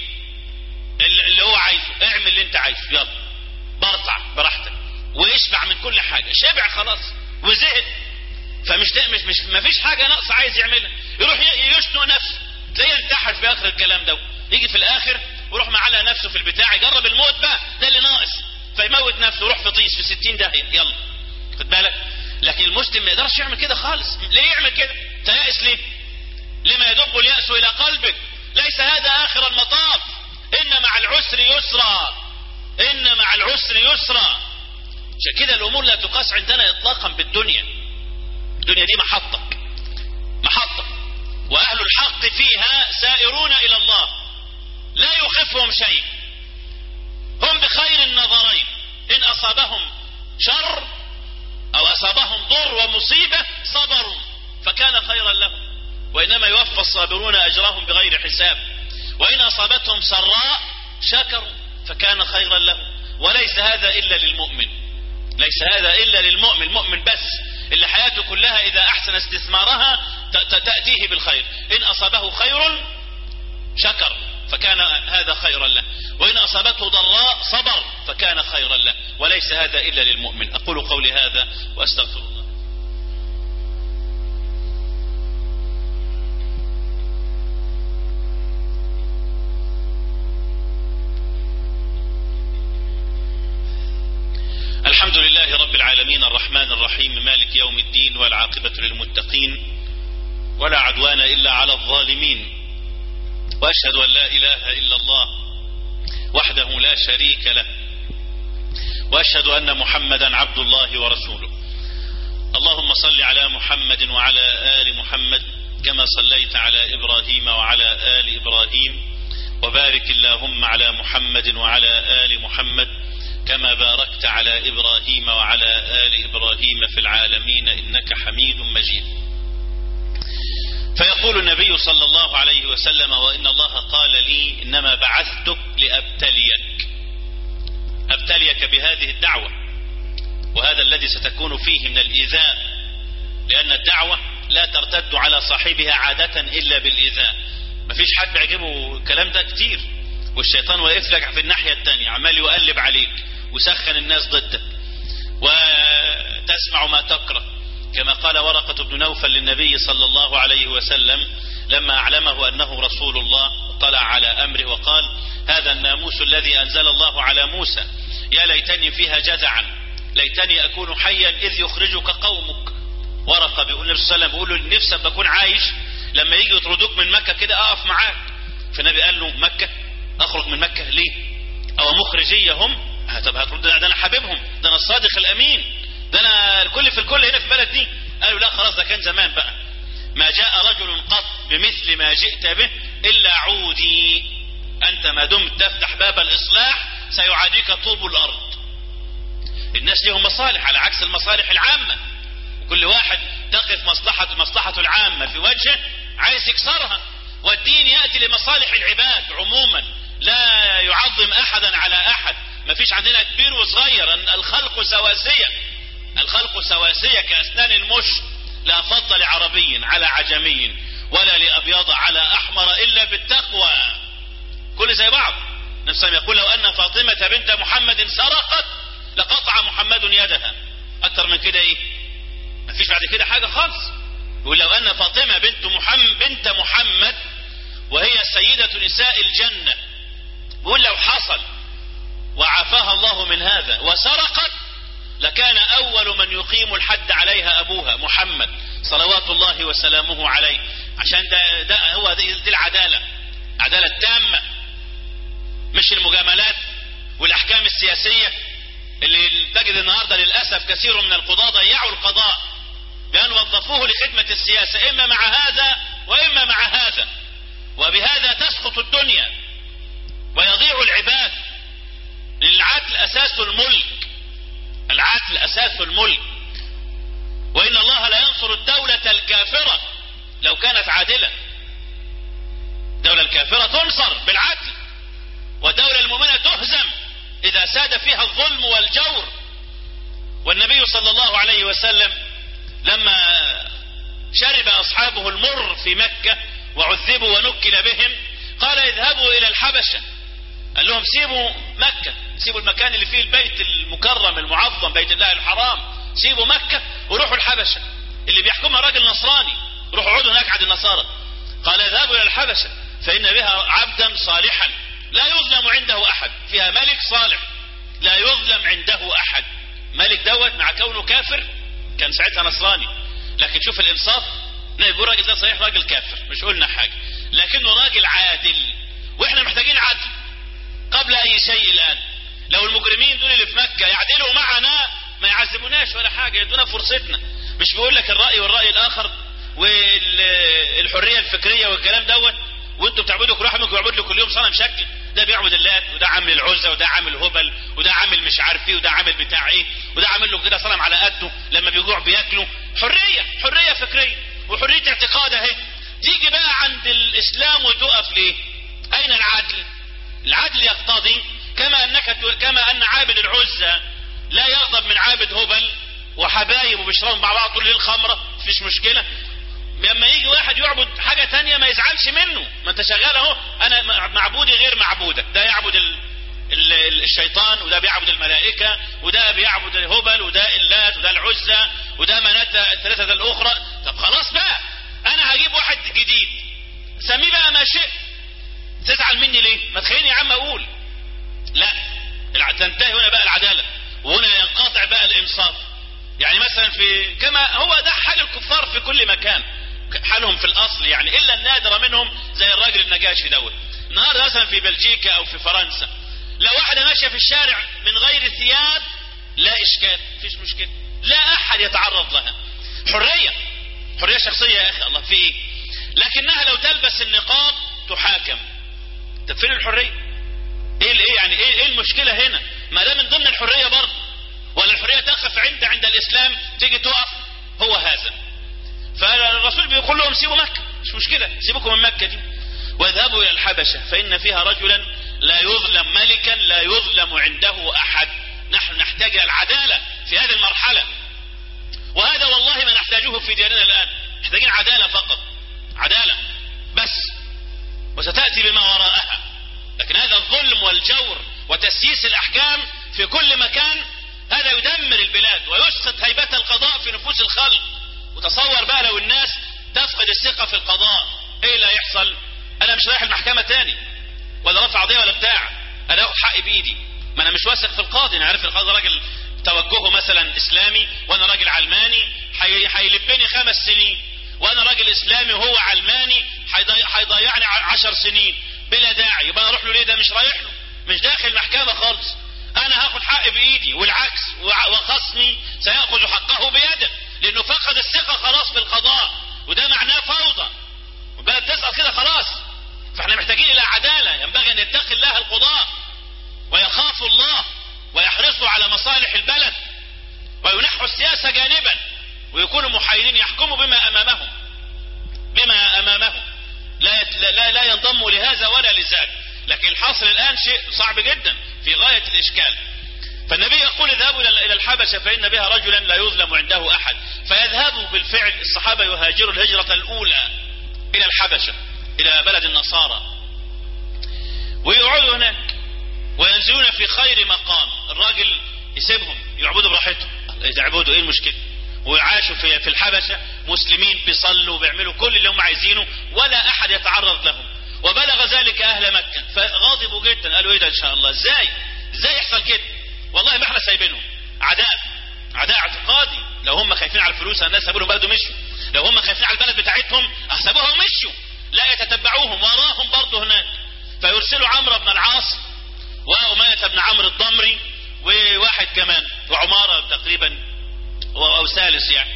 اللي هو عايزه، اعمل اللي انت عايزه، يلا برطع براحتك واشبع من كل حاجة. شبع خلاص وزهد، فمش مش مش ما فيش حاجة ناقصة عايز يعملها، يروح يشنق نفسه، تلاقيه ينتحر في آخر الكلام ده، يجي في الآخر ويروح معلق نفسه في البتاع، يجرب الموت بقى، ده اللي ناقص، فيموت نفسه ويروح في طيس في ستين داهية، يلا خد بالك. لكن المسلم ما يقدرش يعمل كده خالص. ليه يعمل كده؟ تيأس ليه؟ لما يدب اليأس إلى قلبك. ليس هذا آخر المطاف، إن مع العسر يسرا، إن مع العسر يسرا. عشان كده الأمور لا تقاس عندنا إطلاقا بالدنيا. الدنيا دي محطة محطة، وأهل الحق فيها سائرون إلى الله، لا يخفهم شيء، هم بخير النظرين، إن أصابهم شر أو أصابهم ضر ومصيبة صبروا فكان خيرا لهم، وإنما يوفى الصابرون أجرهم بغير حساب، وإن أصابتهم سراء شكروا فكان خيرا لهم. وليس هذا إلا للمؤمن، ليس هذا إلا للمؤمن. المؤمن بس اللي حياته كلها إذا أحسن استثمارها تأتيه بالخير، إن أصابه خير شكر فكان هذا خيرا له، وإن أصابته ضراء صبر فكان خيرا له. وليس هذا إلا للمؤمن. أقول قولي هذا وأستغفر الله. الحمد لله رب العالمين الرحمن الرحيم مالك يوم الدين، والعاقبة للمتقين ولا عدوان إلا على الظالمين، وأشهد أن لا إله إلا الله وحده لا شريك له، وأشهد أن محمدا عبد الله ورسوله. اللهم صل على محمد وعلى آل محمد كما صليت على إبراهيم وعلى آل إبراهيم، وبارك اللهم على محمد وعلى آل محمد كما باركت على إبراهيم وعلى آل إبراهيم في العالمين إنك حميد مجيد. فيقول النبي صلى الله عليه وسلم: وإن الله قال لي إنما بعثتك لأبتليك، أبتليك بهذه الدعوة، وهذا الذي ستكون فيه من الإيذاء، لأن الدعوة لا ترتد على صاحبها عادة إلا بالإيذاء. مفيش حد بيعجبه الكلام ده كتير، والشيطان واقف لك في الناحية التانية عمال يقلب عليك وسخن الناس ضدك، وتسمع ما تكره، كما قال ورقة بن نوفل للنبي صلى الله عليه وسلم لما أعلمه أنه رسول الله، طلع على أمره وقال: هذا الناموس الذي أنزل الله على موسى، يا ليتني فيها جزعا، ليتني أكون حيا إذ يخرجك قومك. ورقة بيقول النبي صلى الله عليه وسلم، بيقول له نفسك بكون عايش لما يجي يطردوك من مكة كده أقف معاك فالنبي قال له مكة، اخرج من مكة ليه؟ او مخرجية هم؟ طب هترد ده انا حبيبهم، ده انا الصادق الامين، ده انا الكل في الكل هنا في البلد دي. قالوا لا خلاص ده كان زمان بقى، ما جاء رجل قط بمثل ما جئت به الا عودي، انت ما دمت تفتح باب الاصلاح سيعاديك طوب الارض. الناس لهم مصالح على عكس المصالح العامة، وكل واحد تقف مصلحة مصلحته العامة في وجهه عايز يكسرها، والدين يأتي لمصالح العباد عموما، لا يعظم احدا على احد، ما فيش عندنا كبير وصغير، الخلق سواسية، الخلق سواسية كأسنان المشط، لا فضل لعربي على عجمي ولا لأبيض على أحمر إلا بالتقوى، كل زي بعض. نفسه يقول لو أن فاطمة بنت محمد سرقت لقطع محمد يدها، أكتر من كده إيه؟ ما فيش بعد كده حاجة خالص. يقول لو أن فاطمة بنت محمد بنت محمد وهي سيدة نساء الجنة، يقول لو حصل وعافاها الله من هذا وسرقت لكان أول من يقيم الحد عليها أبوها محمد صلوات الله وسلامه عليه، عشان ده, ده هو دي, دي العدالة، عدالة تامة، مش المجاملات والأحكام السياسية اللي تجد النهاردة للأسف كثير من القضاة ضيعوا القضاء بأن وظفوه لخدمة السياسة، إما مع هذا وإما مع هذا، وبهذا تسقط الدنيا ويضيع العباد. للعدل أساس الملك، العدل أساس الملك، وإن الله لا ينصر الدولة الكافرة لو كانت عادلة. الدولة الكافرة تنصر بالعدل، والدولة المؤمنة تهزم إذا ساد فيها الظلم والجور. والنبي صلى الله عليه وسلم لما شرب أصحابه المر في مكة وعذبوا ونكل بهم قال اذهبوا إلى الحبشة، قال لهم سيبوا مكة، سيبوا المكان اللي فيه البيت المكرم المعظم بيت الله الحرام، سيبوا مكة وروحوا الحبشة اللي بيحكمها راجل نصراني، روحوا اقعدوا هناك عند النصارى. قال اذهبوا الى الحبشة فإن بها عبدا صالحا لا يظلم عنده احد، فيها ملك صالح لا يظلم عنده احد. ملك دوت مع كونه كافر كان ساعتها نصراني، لكن شوف الانصاف، نقول راجل ده صحيح راجل كافر مش قلنا حاجة، لكنه راجل عادل، واحنا محتاجين عدل قبل اي شيء. الان لو المجرمين دول اللي في مكة يعدلوا معنا ما يعذبوناش ولا حاجة، يدونا فرصتنا. مش بيقول لك الرأي والرأي الاخر والحرية الفكرية والكلام دوت، وانتوا بتعبدوا كل واحد منكم بيعبد له كل يوم صنم شكل، ده بيعبد اللات وده عامل العزة وده عامل هبل وده عامل مش عارف ايه وده عامل بتاع ايه وده عامل له كده صنم على قده لما بيجوع بياكله. حرية حرية فكرية وحرية اعتقاد اهي. تيجي بقى عند الاسلام وتقف ليه؟ اين العدل؟ العدل يقتضي كما انك كما ان عابد العزة لا يغضب من عابد هبل وحبايب وبيشربوا مع بعض طول الليل خمرة مفيش مشكلة، لما يجي واحد يعبد حاجة تانية ما يزعلش منه، ما انت شغال اهو، انا معبودي غير معبودك، ده يعبد ال ال الشيطان وده بيعبد الملائكة وده بيعبد الهبل وده اللات وده العزة وده مناة الثلاثة الاخرى. طب خلاص بقى انا هجيب واحد جديد سميه بقى ما شئت، تزعل مني ليه؟ ما تخليني يا عم اقول لا، تنتهي هنا بقى العدالة وهنا ينقطع بقى الانصاف. يعني مثلا في كما هو ده حال الكفار في كل مكان، حالهم في الاصل يعني، الا النادر منهم زي الراجل النجاشي دوت. النهارده مثلا في بلجيكا او في فرنسا لو واحده ماشيه في الشارع من غير ثياب لا اشكال، مفيش مشكله، لا احد يتعرض لها، حريه حريه شخصيه يا اخي الله في ايه؟ لكنها لو تلبس النقاب تحاكم. طب فين الحريه؟ ايه ايه يعني ايه ايه المشكله هنا؟ ما ده من ضمن الحريه برضه، ولا الحريه تقف عند عند الاسلام تيجي تقف هو هذا. فالرسول بيقول لهم سيبوا مكة مش مشكلة، سيبوكم من مكة دي واذهبوا الى الحبشة فإن فيها رجلا لا يظلم ملكا لا يظلم عنده احد. نحن نحتاج الى العدالة في هذه المرحلة، وهذا والله ما نحتاجه في ديارنا الان، محتاجين عدالة فقط، عدالة بس، وستأتي بما وراءها. لكن هذا الظلم والجور وتسييس الاحكام في كل مكان هذا يدمر البلاد ويسقط هيبة القضاء في نفوس الخلق. وتصور بقى لو الناس تفقد الثقة في القضاء ايه اللي هيحصل؟ انا مش رايح المحكمة تاني ولا رفع قضية ولا بتاع، انا اخد حقي بايدي، ما انا مش واثق في القاضي، انا عارف القاضي راجل توجهه مثلا اسلامي وانا راجل علماني هيلبني خمس سنين، وانا راجل اسلامي وهو علماني هيضيعني عشر سنين، بلا داعي، يبقى اروح له ليه؟ ده مش رايح له، مش داخل محكمة خالص، انا هاخد حقي بايدي، والعكس، وخصمي سيأخذ حقه بيده، لانه فقد الثقة خلاص في القضاء، وده معناه فوضى، والبلد تسقط كده خلاص. فاحنا محتاجين الى عدالة، ينبغي ان يتقي الله القضاء ويخافوا الله ويحرصوا على مصالح البلد وينحوا السياسة جانبا ويكونوا محايدين، يحكموا بما امامهم بما امامهم لا لا لا ينضموا لهذا ولا لذاك. لكن الحاصل الان شيء صعب جدا في غاية الاشكال. فالنبي يقول اذهبوا الى الحبشة فان بها رجلا لا يظلم عنده احد، فيذهبوا بالفعل. الصحابة يهاجروا الهجرة الاولى الى الحبشة، الى بلد النصارى، ويقعدوا هناك وينزلون في خير مقام. الراجل يسيبهم يعبدوا براحتهم، يعبدوا ايه المشكلة؟ وعاشوا في في الحبشة مسلمين، بيصلوا وبيعملوا كل اللي هم عايزينه ولا احد يتعرض لهم. وبلغ ذلك اهل مكة فغاضبوا جدا، قالوا ايه ده ان شاء الله؟ ازاي ازاي يحصل كده؟ والله ما احنا سايبينهم. عداء عداء اعتقادي. لو هم خايفين على الفلوس الناس سابوا لهم بلد ومشوا، لو هم خايفين على البلد بتاعتهم سابوها ومشوا، لا يتتبعوهم وراهم برضه هناك. فيرسلوا عمرو بن العاص وأمية بن عمرو الضمري وواحد كمان وعمارة تقريبا او ثالث يعني،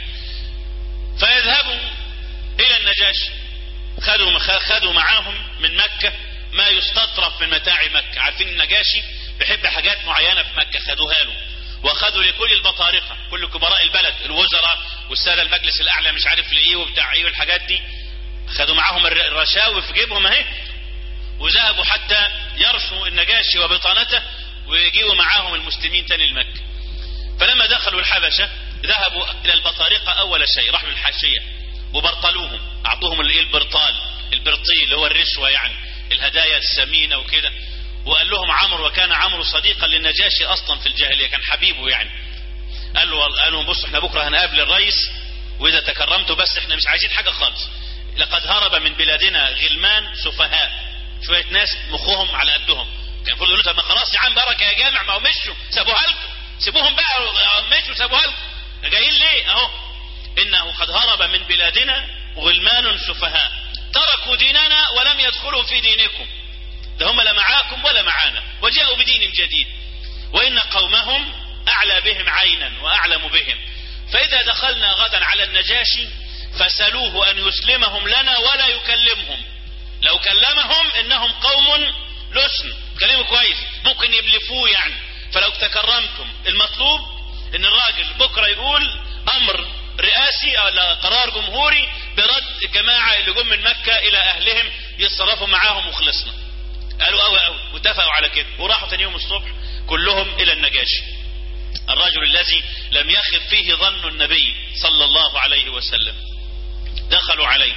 فيذهبوا الى النجاشي. خدوا خدوا معاهم من مكة ما يستطرف من متاع مكة. عارفين النجاشي بيحب حاجات معينة في مكة، خدوها له. واخدوا لكل البطارقة، كل كبراء البلد، الوزراء والسادة المجلس الاعلى مش عارف لايه وبتاع ايه والحاجات دي، خدوا معاهم الرشاوي في جيبهم اهي. وذهبوا حتى يرثوا النجاشي وبطانته ويجيبوا معاهم المسلمين تاني لمكة. فلما دخلوا الحبشة ذهبوا الى البطارقة اول شيء، راحوا للحاشية وبرطلوهم، اعطوهم الايه البرطال، البرطيل اللي هو الرشوة يعني، الهدايا الثمينة وكده. وقال لهم عمرو، وكان عمرو صديقا للنجاشي اصلا في الجاهلية، كان حبيبه يعني. قال له قال لهم بصوا احنا بكرة هنقابل الرئيس، واذا تكرمتوا بس احنا مش عايزين حاجة خالص. لقد هرب من بلادنا غلمان سفهاء، شوية ناس مخهم على قدهم. كان المفروض يقولوا طب ما خلاص يا عم بركة يا جامع، ما هو مشوا سابوها لكم، سيبوهم بقى، مشوا سابوها لكم، جايين ليه اهو. انه قد هرب من بلادنا غلمان سفهاء تركوا ديننا ولم يدخلوا في دينكم، ده هم لا معاكم ولا معانا، وجاءوا بدين جديد. وان قومهم اعلى بهم عينا واعلم بهم، فاذا دخلنا غدا على النجاشي فسألوه ان يسلمهم لنا ولا يكلمهم. لو كلمهم انهم قوم لسن، كلمه كويس ممكن يبلفوه يعني. فلو تكرمتم، المطلوب ان الراجل بكرة يقول امر رئاسي او قرار جمهوري برد الجماعة اللي جم من مكة الى اهلهم، يتصرفوا معاهم وخلصنا. قالوا اوي اوي واتفقوا على كده، وراحوا تاني يوم الصبح كلهم الى النجاشي، الرجل الذي لم يخب فيه ظن النبي صلى الله عليه وسلم. دخلوا عليه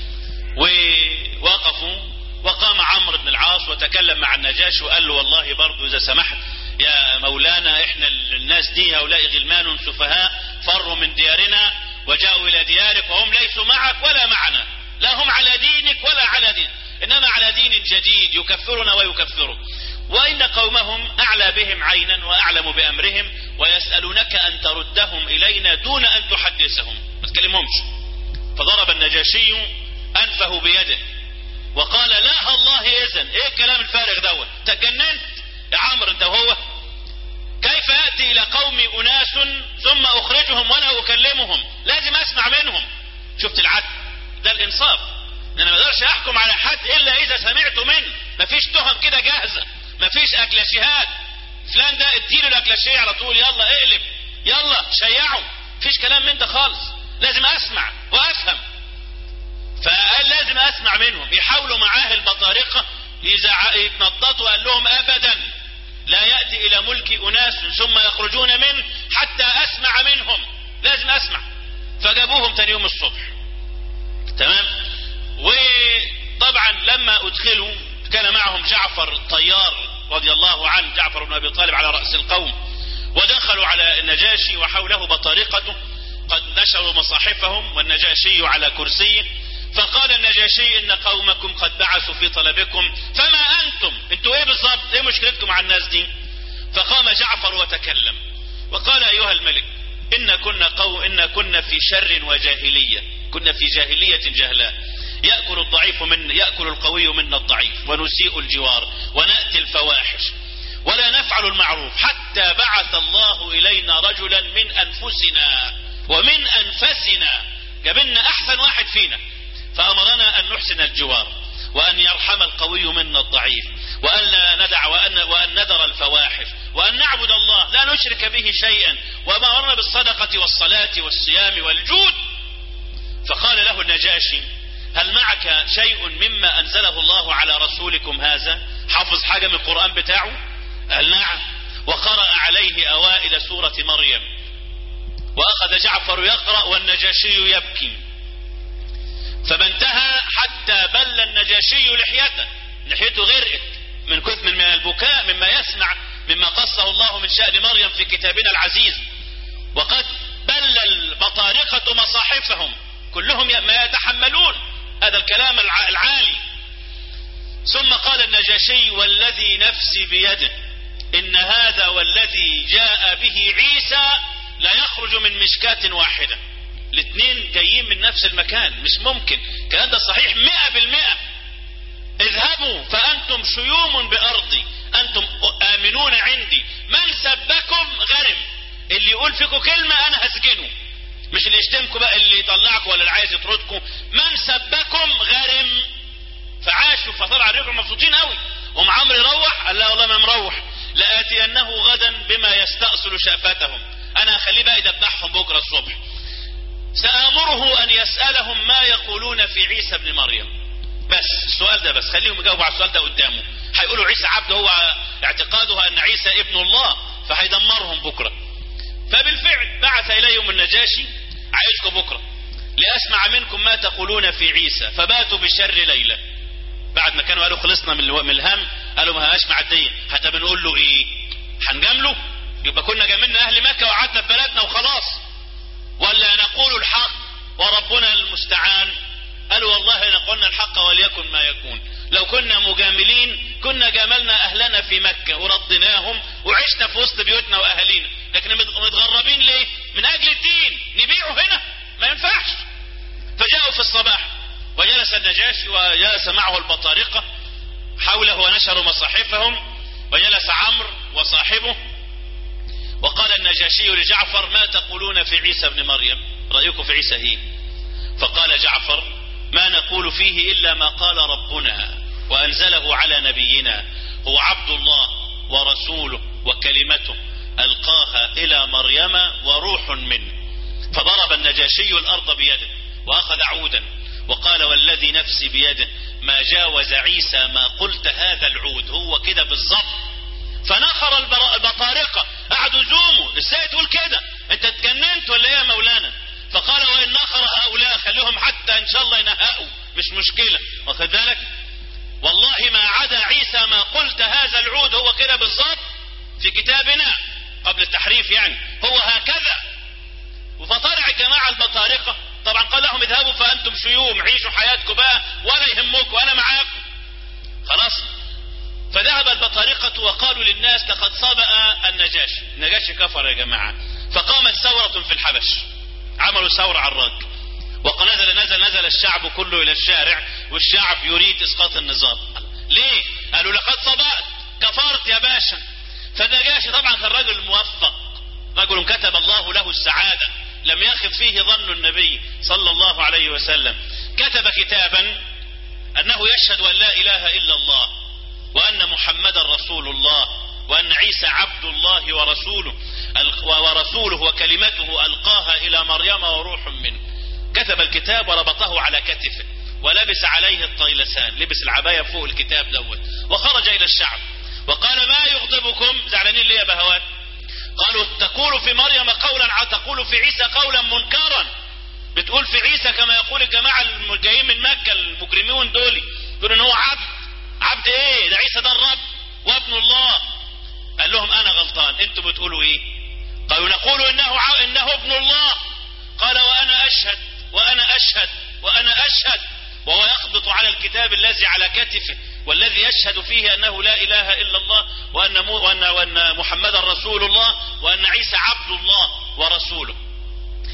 ووقفوا، وقام عمرو بن العاص وتكلم مع النجاشي وقال له والله برضو اذا سمحت يا مولانا، احنا الناس دي هؤلاء غلمان سفهاء فروا من ديارنا وجاءوا الى ديارك، وهم ليسوا معك ولا معنا، لا هم على دينك ولا على دين، انما على دين جديد يكفرنا ويكفروا. وان قومهم اعلى بهم عينا واعلم بامرهم، ويسألونك ان تردهم الينا دون ان تحدثهم، ما تكلمهمش. فضرب النجاشي انفه بيده وقال لا الله اذن، ايه الكلام الفارغ دوت؟ تجننت يا عمرو انت وهو؟ كيف يأتي الى قومي اناس ثم اخرجهم ولا اكلمهم؟ لازم اسمع منهم. شفت العدل ده؟ الانصاف. انا ما اقدرش احكم على حد الا اذا سمعت منه، مفيش تهم كده جاهزة، مفيش اكلاشيهات، فلان ده اديله الاكلاشيه على طول، يلا اقلب يلا شيعوا، مفيش كلام من ده خالص. لازم اسمع وافهم. فقال لازم اسمع منهم. يحاولوا معاه البطارقة يتنططوا، قال لهم ابدا لا يأتي الى ملك اناس ثم يخرجون منه حتى اسمع منهم، لازم اسمع. فجابوهم تاني يوم الصبح، تمام. وطبعا لما ادخلوا كان معهم جعفر الطيار رضي الله عنه، جعفر بن ابي طالب على رأس القوم. ودخلوا على النجاشي وحوله بطارقته قد نشروا مصاحفهم والنجاشي على كرسيه. فقال النجاشي ان قومكم قد بعثوا في طلبكم، فما انتم؟ انتوا ايه بالضبط؟ ايه مشكلتكم مع الناس دي؟ فقام جعفر وتكلم وقال ايها الملك، ان كنا قوم ان كنا في شر وجاهلية، كنا في جاهلية جهلاء، يأكل الضعيف من يأكل القوي منا الضعيف، ونسيء الجوار، ونأتي الفواحش، ولا نفعل المعروف، حتى بعث الله إلينا رجلا من أنفسنا ومن أنفسنا، جابلنا أحسن واحد فينا، فأمرنا أن نحسن الجوار، وأن يرحم القوي منا الضعيف، وأن لا ندع وأن, وأن نذر الفواحش، وأن نعبد الله لا نشرك به شيئا، وما أمرنا بالصدقة والصلاة والصيام والجود. فقال له النجاشي: هل معك شيء مما أنزله الله على رسولكم هذا؟ حافظ حاجة من القرآن بتاعه؟ قال نعم. وقرأ عليه أوائل سورة مريم، وأخذ جعفر يقرأ والنجاشي يبكي، فما انتهى حتى بل النجاشي لحيته، لحيته غرقت من كثر من البكاء مما يسمع مما قصه الله من شأن مريم في كتابنا العزيز. وقد بل البطارقة مصاحفهم، كلهم ما يتحملون هذا الكلام العالي. ثم قال النجاشي: والذي نفسي بيده إن هذا والذي جاء به عيسى لا يخرج من مشكاة واحدة. الاثنين جايين من نفس المكان، مش ممكن. الكلام ده صحيح مئة بالمئة. اذهبوا فأنتم شيوم بأرضي، أنتم آمنون عندي، من سبكم غرم. اللي يقول فيكم كلمة أنا هسجنه، مش اللي يشتمكم بقى، اللي يطلعكم ولا اللي عايز يطردكم. من سبكم غرم. فعاشوا فطلع الرجل مبسوطين قوي. ام عمرو يروح، قال لا والله ما مروح، لآتينه غدا بما يستأصل شأفتهم، انا هخليه بقى يدبحهم بكره الصبح. سآمره ان يسألهم ما يقولون في عيسى ابن مريم. بس السؤال ده بس، خليهم يجاوبوا على السؤال ده قدامه. هيقولوا عيسى عبد، هو اعتقاده ان عيسى ابن الله، فهيدمرهم بكره. فبالفعل بعث اليهم النجاشي: عايزكم بكره لأسمع منكم ما تقولون في عيسى. فباتوا بشر ليلة. بعد ما كانوا قالوا خلصنا من الهم، قالوا ما هاش معدية، حتى بنقول له ايه؟ هنجامله؟ يبقى كنا جاملنا اهل مكة وقعدنا في بلدنا وخلاص، ولا نقول الحق وربنا المستعان؟ قالوا والله نقولنا الحق وليكن ما يكون. لو كنا مجاملين كنا جاملنا اهلنا في مكة ورضيناهم وعشنا في وسط بيوتنا واهالينا، لكن متغربين ليه؟ من اجل الدين نبيعه هنا؟ ما ينفعش. فجاءوا في الصباح، وجلس النجاشي وجلس معه البطارقة حوله ونشروا مصاحفهم، وجلس عمرو وصاحبه. وقال النجاشي لجعفر: ما تقولون في عيسى ابن مريم؟ رأيكم في عيسى ايه؟ فقال جعفر: ما نقول فيه إلا ما قال ربنا وأنزله على نبينا، هو عبد الله ورسوله وكلمته ألقاها إلى مريم وروح منه. فضرب النجاشي الأرض بيده وأخذ عودا وقال: والذي نفسي بيده ما جاوز عيسى ما قلت هذا العود. هو كده بالظبط. فنخر البطارقة، قعدوا زوموا: ازاي تقول كده؟ انت اتجننت ولا ايه يا مولانا؟ فقال: وإن نخر هؤلاء خليهم حتى ان شاء الله ينهقوا، مش مشكلة. واخد بالك؟ والله ما عدا عيسى ما قلت هذا العود. هو كده بالظبط في كتابنا قبل التحريف، يعني هو هكذا. فطلع جماعة البطارقة، طبعا قال لهم: اذهبوا فأنتم شيوم، عيشوا حياتكم بقى ولا يهمكم، أنا معاكم خلاص. فذهب البطارقة وقالوا للناس: لقد سبق النجاشي. النجاشي كفر يا جماعة. فقامت ثورة في الحبش، عملوا ثورة على الرج، ونزل نزل نزل الشعب كله إلى الشارع، والشعب يريد إسقاط النظام. ليه؟ قالوا: لقد سبقت، كفرت يا باشا. فالنجاشي طبعا كان رجل موفق، رجل كتب الله له السعادة، لم يخف فيه ظن النبي صلى الله عليه وسلم. كتب كتابا أنه يشهد أن لا إله إلا الله، وأن محمد رسول الله، وأن عيسى عبد الله ورسوله ورسوله وكلمته ألقاها إلى مريم وروح منه. كتب الكتاب وربطه على كتفه، ولبس عليه الطيلسان، لبس العباية فوق الكتاب دوت، وخرج إلى الشعب وقال: ما يغضبكم؟ زعلانين ليه يا بهوات؟ قالوا: تقول في مريم قولا، تقول في عيسى قولا منكرا. بتقول في عيسى كما يقول الجماعة الجايين من مكة المجرمين دول، يقولوا ان هو عبد. عبد ايه؟ ده عيسى ده الرب وابن الله. قال لهم: انا غلطان، انتوا بتقولوا ايه؟ قالوا: نقول انه انه ابن الله. قال: وانا اشهد وانا اشهد وانا اشهد، وهو يخبط على الكتاب الذي على كتفه، والذي يشهد فيه أنه لا إله إلا الله، وأن, وأن, وأن محمد رسول الله، وأن عيسى عبد الله ورسوله.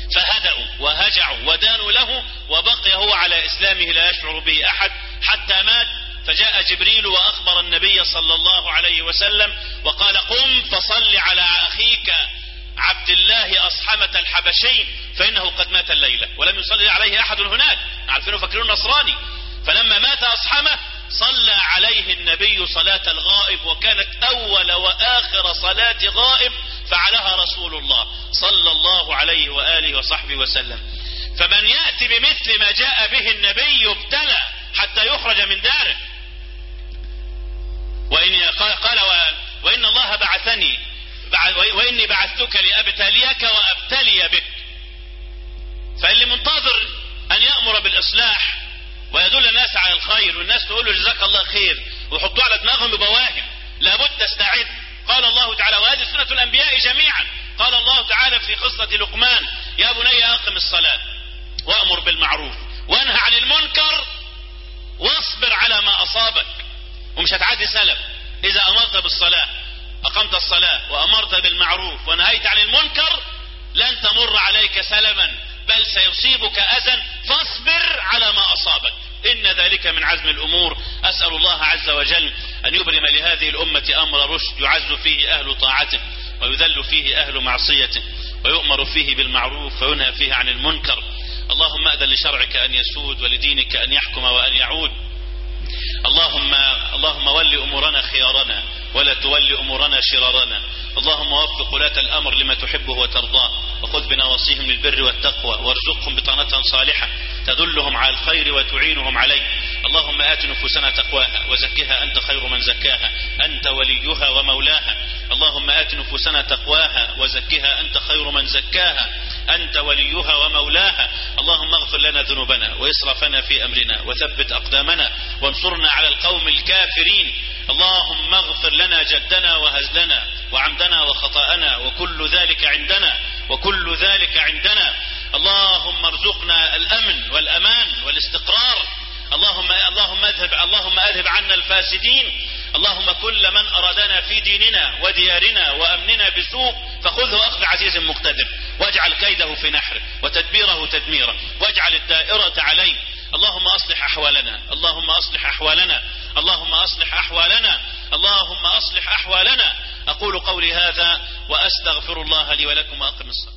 فهدأوا وهجعوا ودانوا له، وبقي هو على إسلامه لا يشعر به أحد حتى مات. فجاء جبريل وأخبر النبي صلى الله عليه وسلم وقال: قم فصل على أخيك عبد الله أصحمة الحبشي فإنه قد مات الليلة. ولم يصلي عليه أحد هناك، عارفينه فاكرين نصراني. فلما مات أصحمة صلى عليه النبي صلاة الغائب، وكانت أول وآخر صلاة غائب فعلها رسول الله صلى الله عليه وآله وصحبه وسلم. فمن يأتي بمثل ما جاء به النبي يبتلى حتى يخرج من داره. وإن قال: وإن الله بعثني وإني بعثتك لأبتليك وأبتلي بك. فاللي منتظر أن يأمر بالإصلاح ويدل الناس على الخير والناس تقول له جزاك الله خير ويحطوا على دماغهم بواهم، لابد تستعد. قال الله تعالى، وهذه سنة الأنبياء جميعا، قال الله تعالى في قصة لقمان: يا بني أقم الصلاة وأمر بالمعروف وانهى عن المنكر واصبر على ما أصابك. ومش هتعدي سلف. إذا أمرت بالصلاة أقمت الصلاة وأمرت بالمعروف ونهيت عن المنكر لن تمر عليك سلما، بل سيصيبك أذى، فاصبر على ما أصابك، إن ذلك من عزم الأمور. أسأل الله عز وجل أن يبرم لهذه الأمة أمر رشد يعز فيه أهل طاعته ويذل فيه أهل معصيته ويؤمر فيه بالمعروف وينهى فيه عن المنكر. اللهم أذن لشرعك أن يسود ولدينك أن يحكم وأن يعود. اللهم اللهم ول أمورنا خيارنا ولا تول أمورنا شرارنا. اللهم وفق ولاة الأمر لما تحبه وترضاه، وخذ بنواصيهم للبر والتقوى، وارزقهم بطانة صالحة تدلهم على الخير وتعينهم عليه. اللهم آت نفوسنا تقواها وزكها أنت خير من زكاها، أنت وليها ومولاها. اللهم آت نفوسنا تقواها وزكها أنت خير من زكاها، أنت وليها ومولاها. اللهم اغفر لنا ذنوبنا وإسرافنا في أمرنا وثبت أقدامنا وانصرنا على القوم الكافرين. اللهم اغفر لنا جدنا وهزلنا وعمدنا وخطأنا وكل ذلك عندنا وكل ذلك عندنا. اللهم ارزقنا الأمن والأمان والاستقرار. اللهم اللهم اذهب اللهم اذهب عنا الفاسدين. اللهم كل من أرادنا في ديننا وديارنا وأمننا بسوء فخذه أخذ عزيز مقتدر، واجعل كيده في نحره وتدبيره تدميره، واجعل الدائرة عليه. اللهم أصلح أحوالنا، اللهم أصلح أحوالنا، اللهم أصلح أحوالنا، اللهم أصلح أحوالنا. أقول قولي هذا وأستغفر الله لي ولكم وأقم الصلاة.